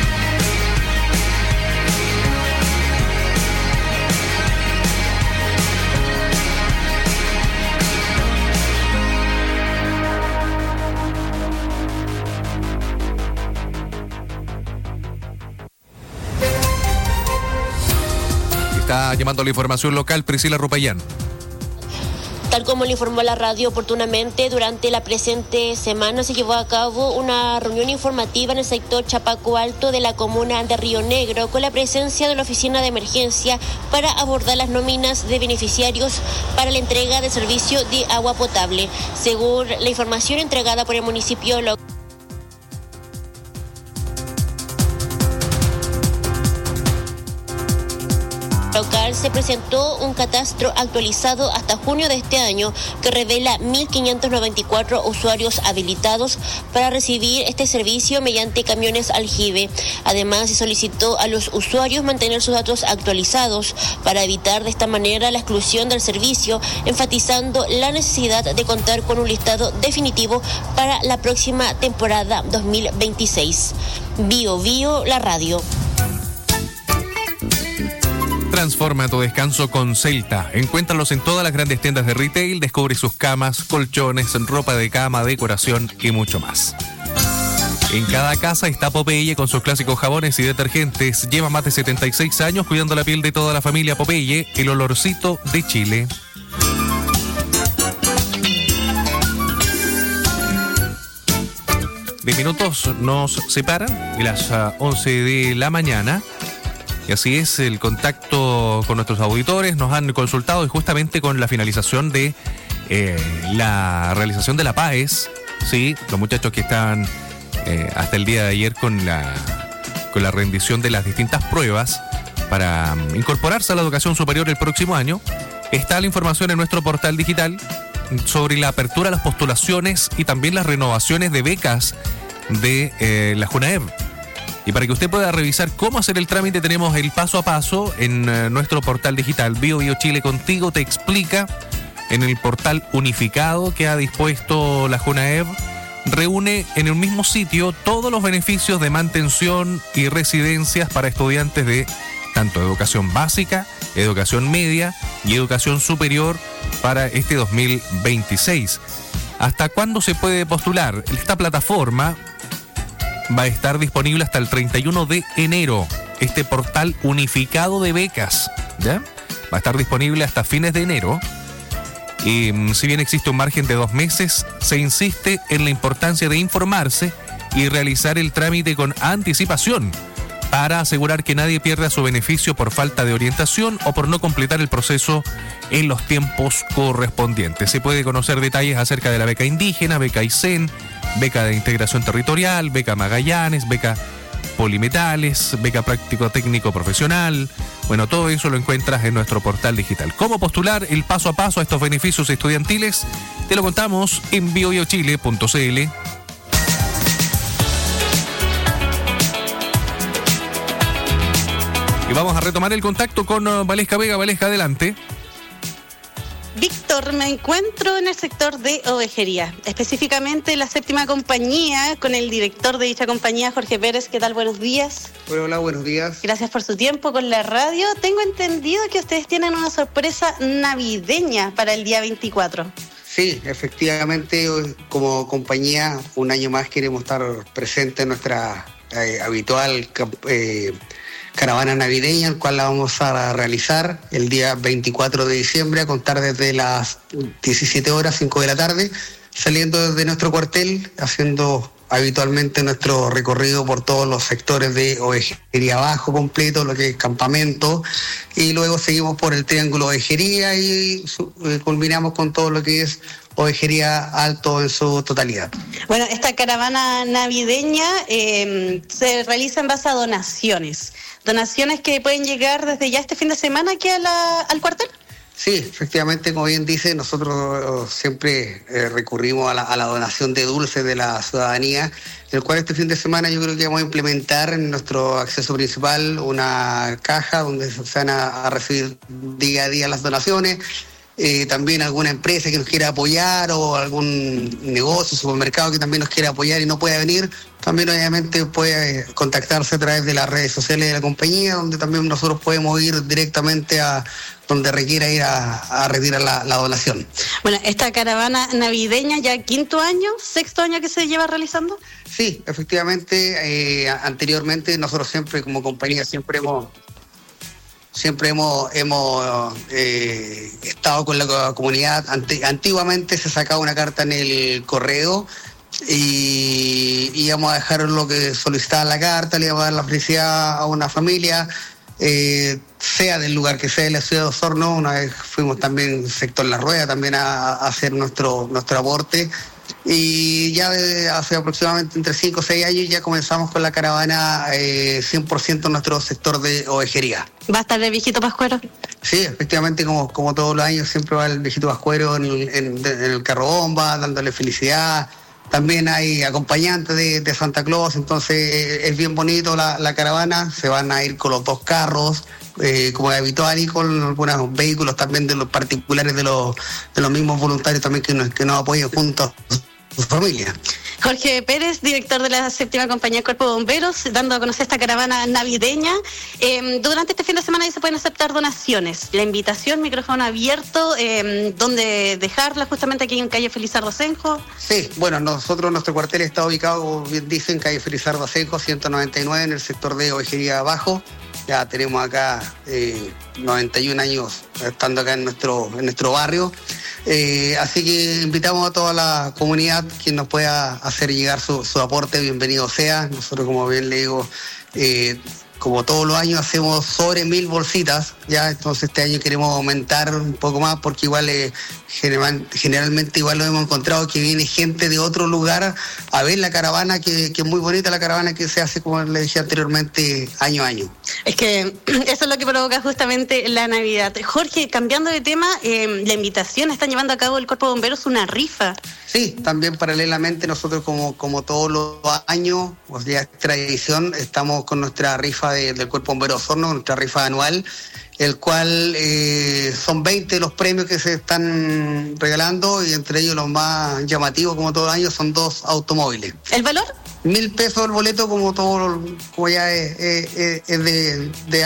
S18: Está llamando la información local Priscila Rupayán.
S10: Tal como le informó la radio oportunamente, durante la presente semana se llevó a cabo una reunión informativa en el sector Chapaco Alto de la comuna de Río Negro, con la presencia de la oficina de emergencia para abordar las nóminas de beneficiarios para la entrega de servicio de agua potable. Según la información entregada por el municipio local, se presentó un catastro actualizado hasta junio de este año que revela 1.594 usuarios habilitados para recibir este servicio mediante camiones aljibe. Además, se solicitó a los usuarios mantener sus datos actualizados para evitar de esta manera la exclusión del servicio, enfatizando la necesidad de contar con un listado definitivo para la próxima temporada 2026. Bio, la radio.
S18: Transforma tu descanso con Celta. Encuéntralos en todas las grandes tiendas de retail. Descubre sus camas, colchones, ropa de cama, decoración y mucho más. En cada casa está Popeye con sus clásicos jabones y detergentes. Lleva más de 76 años cuidando la piel de toda la familia Popeye, el olorcito de Chile. Diez minutos nos separan de las 11 de la mañana. Y así es el contacto con nuestros auditores. Nos han consultado y justamente con la finalización de la realización de la PAES, ¿sí? Los muchachos que están hasta el día de ayer con la rendición de las distintas pruebas para incorporarse a la educación superior el próximo año. Está la información en nuestro portal digital sobre la apertura de las postulaciones y también las renovaciones de becas de la JUNAEB. Y para que usted pueda revisar cómo hacer el trámite, tenemos el paso a paso en nuestro portal digital. Bio Chile Contigo te explica en el portal unificado que ha dispuesto la JUNAEB. Reúne en el mismo sitio todos los beneficios de mantención y residencias para estudiantes de tanto educación básica, educación media y educación superior para este 2026. ¿Hasta cuándo se puede postular? Esta plataforma va a estar disponible hasta el 31 de enero. Este portal unificado de becas, ¿ya? Va a estar disponible hasta fines de enero. Y si bien existe un margen de 2 meses, se insiste en la importancia de informarse y realizar el trámite con anticipación para asegurar que nadie pierda su beneficio por falta de orientación o por no completar el proceso en los tiempos correspondientes. Se puede conocer detalles acerca de la beca indígena, beca Aysén, beca de integración territorial, beca Magallanes, beca Polimetales, beca práctico técnico profesional. Bueno, todo eso lo encuentras en nuestro portal digital. ¿Cómo postular el paso a paso a estos beneficios estudiantiles? Te lo contamos en biobiochile.cl. Y vamos a retomar el contacto con Valesca Vega. Valesca, adelante.
S19: Víctor, me encuentro en el sector de ovejería, específicamente la séptima compañía, con el director de dicha compañía, Jorge Pérez. ¿Qué tal? Buenos días.
S11: Hola, buenos días.
S19: Gracias por su tiempo con la radio. Tengo entendido que ustedes tienen una sorpresa navideña para el día 24.
S11: Sí, efectivamente, como compañía, un año más queremos estar presentes en nuestra habitual caravana navideña, el cual la vamos a realizar el día 24 de diciembre a contar desde las 17 horas, 5 de la tarde, saliendo desde nuestro cuartel, haciendo habitualmente nuestro recorrido por todos los sectores de ovejería abajo completo, lo que es campamento, y luego seguimos por el triángulo ovejería y culminamos con todo lo que es ovejería alto en su totalidad.
S19: Bueno, esta caravana navideña se realiza en base a donaciones que pueden llegar desde ya este fin de semana aquí al cuartel.
S11: Sí, efectivamente, como bien dice, nosotros siempre recurrimos a la donación de dulces de la ciudadanía, el cual este fin de semana yo creo que vamos a implementar en nuestro acceso principal una caja donde se van a recibir día a día las donaciones. También alguna empresa que nos quiera apoyar o algún negocio, supermercado que también nos quiera apoyar y no pueda venir, también obviamente puede contactarse a través de las redes sociales de la compañía, donde también nosotros podemos ir directamente a donde requiera ir a retirar la donación.
S19: Bueno, esta caravana navideña ya sexto año que se lleva realizando.
S11: Sí, efectivamente, anteriormente nosotros siempre como compañía siempre hemos estado con la comunidad. Antiguamente se sacaba una carta en el correo y íbamos a dejar lo que solicitaba la carta, le íbamos a dar la felicidad a una familia, sea del lugar que sea de la ciudad de Osorno. Una vez fuimos también sector La Rueda también a hacer nuestro aporte. Y ya hace aproximadamente entre 5 o 6 años ya comenzamos con la caravana 100% en nuestro sector de ovejería.
S19: ¿Va a estar el viejito pascuero?
S11: Sí, efectivamente, como todos los años siempre va el viejito pascuero en el carro bomba, dándole felicidad. También hay acompañantes de Santa Claus, entonces es bien bonito la caravana. Se van a ir con los 2 carros, como es habitual, y con algunos vehículos también de los particulares de los mismos voluntarios también que nos apoyan juntos a su familia.
S19: Jorge Pérez, director de la séptima compañía del Cuerpo de Bomberos, dando a conocer esta caravana navideña. Durante este fin de semana ya se pueden aceptar donaciones. La invitación, micrófono abierto, ¿dónde dejarla? Justamente aquí en calle Felizardo Asenjo.
S11: Sí, bueno, nuestro cuartel está ubicado, como bien dicen, calle Felizardo Asenjo, 199, en el sector de ovejería abajo. Ya tenemos acá 91 años estando acá en nuestro barrio. Así que invitamos a toda la comunidad quien nos pueda hacer llegar su aporte, bienvenido sea. Nosotros, como bien le digo, como todos los años hacemos sobre 1000 bolsitas, ya, entonces este año queremos aumentar un poco más porque igual generalmente igual lo hemos encontrado que viene gente de otro lugar a ver la caravana, que es muy bonita la caravana que se hace, como le dije anteriormente, año a año.
S19: Es que eso es lo que provoca justamente la Navidad. Jorge, cambiando de tema, la invitación, están llevando a cabo el Cuerpo de Bomberos una rifa.
S11: Sí, también paralelamente nosotros como todos los años, pues ya es tradición, estamos con nuestra rifa del Cuerpo Bombero Osorno, nuestra rifa anual, el cual son 20 los premios que se están regalando, y entre ellos los más llamativos, como todos los años, son 2 automóviles.
S19: ¿El valor?
S11: 1.000 pesos el boleto, como ya es de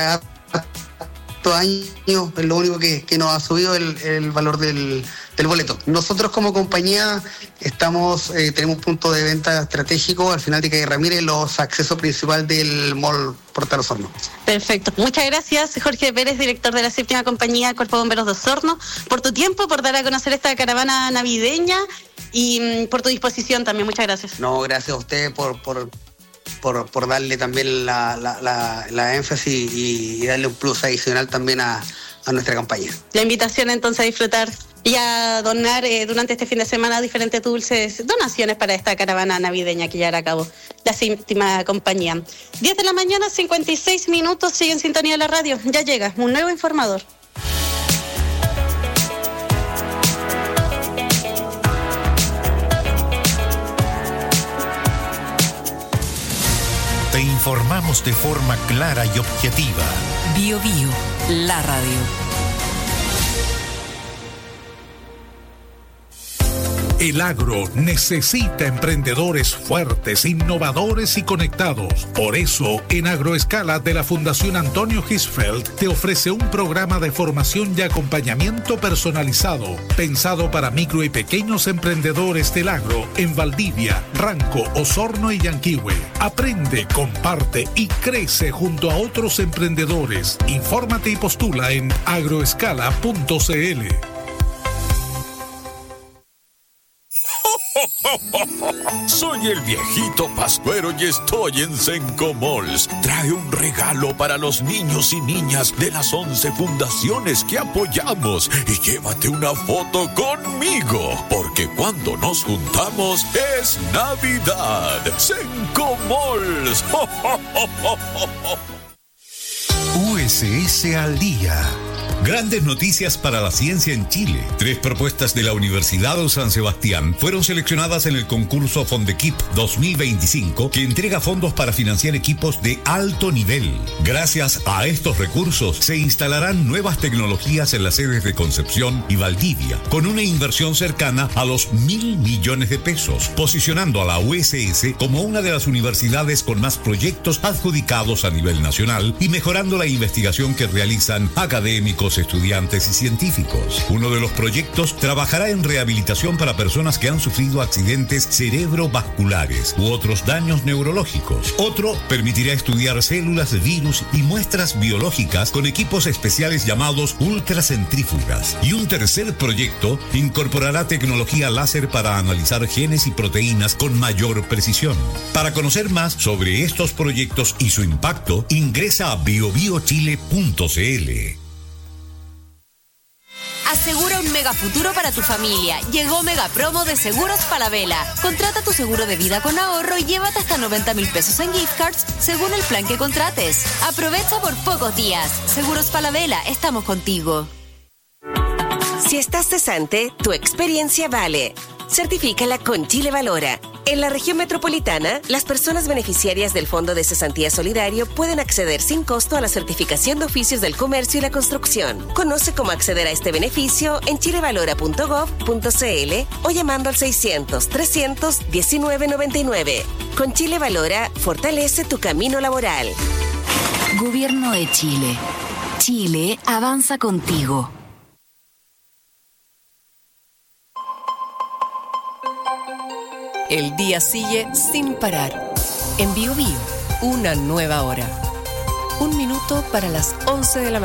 S11: años, es lo único que nos ha subido el valor del boleto. Nosotros como compañía tenemos un punto de venta estratégico al final de calle Ramírez, los accesos principal del mall Portal Osorno.
S19: Perfecto. Muchas gracias, Jorge Pérez, director de la séptima compañía Cuerpo de Bomberos de Osorno, por tu tiempo, por dar a conocer esta caravana navideña y por tu disposición también. Muchas gracias.
S11: No, gracias a usted por darle también la énfasis y darle un plus adicional también a nuestra campaña.
S19: La invitación entonces a disfrutar y a donar durante este fin de semana diferentes dulces, donaciones para esta caravana navideña que ya hará a cabo la séptima compañía. 10 de la mañana, 56 minutos, sigue en sintonía de la radio. Ya llega un nuevo informador.
S2: Te informamos de forma clara y objetiva.
S12: Bio Bio, la radio.
S2: El agro necesita emprendedores fuertes, innovadores y conectados. Por eso, en Agroescala de la Fundación Antonio Hirschfeld te ofrece un programa de formación y acompañamiento personalizado, pensado para micro y pequeños emprendedores del agro en Valdivia, Ranco, Osorno y Yanquihue. Aprende, comparte y crece junto a otros emprendedores. Infórmate y postula en agroescala.cl.
S13: Soy el viejito Pascuero y estoy en Senco Malls. Trae un regalo para los niños y niñas de las 11 fundaciones que apoyamos y llévate una foto conmigo, porque cuando nos juntamos es Navidad. Senco Malls.
S14: USS al día. Grandes noticias para la ciencia en Chile. 3 propuestas de la Universidad de San Sebastián fueron seleccionadas en el concurso Fondequip 2025, que entrega fondos para financiar equipos de alto nivel. Gracias a estos recursos se instalarán nuevas tecnologías en las sedes de Concepción y Valdivia, con una inversión cercana a los 1.000 millones de pesos, posicionando a la USS como una de las universidades con más proyectos adjudicados a nivel nacional y mejorando la investigación que realizan académicos, estudiantes y científicos. Uno de los proyectos trabajará en rehabilitación para personas que han sufrido accidentes cerebrovasculares u otros daños neurológicos. Otro permitirá estudiar células, virus y muestras biológicas con equipos especiales llamados ultracentrífugas. Y un tercer proyecto incorporará tecnología láser para analizar genes y proteínas con mayor precisión. Para conocer más sobre estos proyectos y su impacto, ingresa a biobiochile.cl.
S25: Asegura un mega futuro para tu familia. Llegó Mega Promo de Seguros Falabella. Contrata tu seguro de vida con ahorro y llévate hasta 90.000 pesos en gift cards según el plan que contrates. Aprovecha por pocos días. Seguros Falabella, estamos contigo.
S15: Si estás cesante, tu experiencia vale. Certifícala con Chile Valora. En la región metropolitana, las personas beneficiarias del Fondo de Cesantía Solidario pueden acceder sin costo a la certificación de oficios del comercio y la construcción. Conoce cómo acceder a este beneficio en chilevalora.gov.cl o llamando al 600-300-1999. Con Chile Valora, fortalece tu camino laboral.
S3: Gobierno de Chile. Chile avanza contigo.
S12: El día sigue sin parar. En Bio Bio, una nueva hora. 1 minuto para las 11 de la mañana.